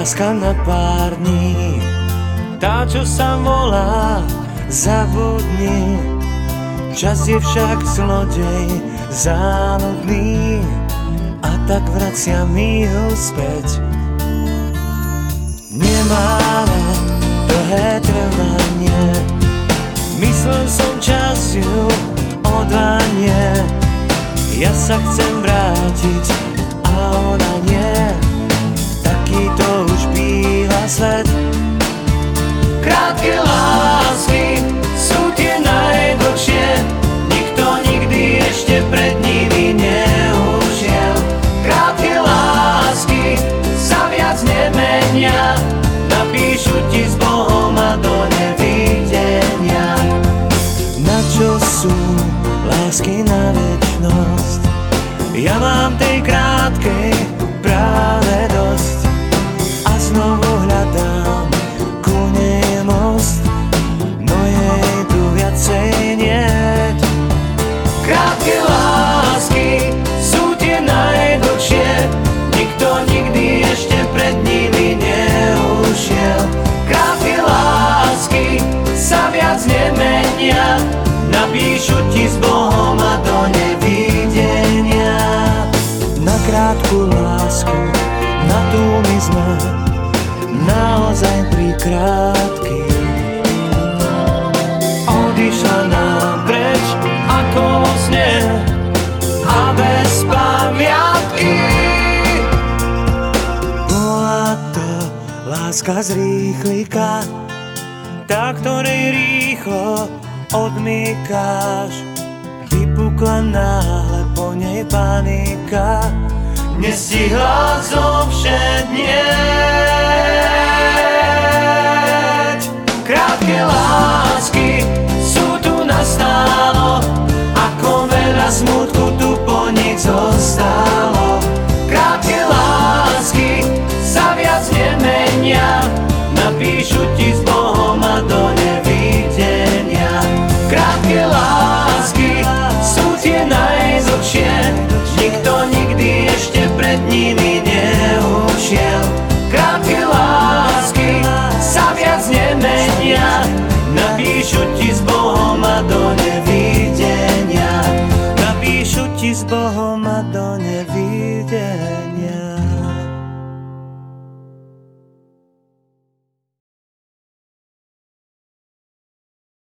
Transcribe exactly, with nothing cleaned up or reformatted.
láska na pár dní, tá, čo sa volá zabudni. Čas je však zlodej záľudný, a tak vracia mi ju späť. Nemáva dlhé trvanie, myslel som čas ju odvanie. Ja sa chcem vrátiť a ona nie, taký to už býva svet. Krátke lásky sú tie najdlhšie, nikto nikdy ešte pred nimi neušiel. Krátke lásky sa viac nemenia, napíšu ti s Bohom a do nevidenia. Na čo sú lásky na večnosť? Ja mám tej krátkej práve dosť a znovu hľadám ku nej most, no jej tu viacej niet. Krátke lásky sú tie najdlhšie, nikto nikdy ešte pred nimi neušiel. Krátke lásky sa viac nemenia, napíšu ti s Bohom a do nevidenia. Na krátku lásku, na tú my sme naozaj prikrátky. Odišla nám preč ako vo sne a bez pamiatky. Bola to láska z rýchlika, tá, ktorej rýchlo odmykáš. Vypukla náhle po nej panika, nestihla zovšednieť. Krátke lásky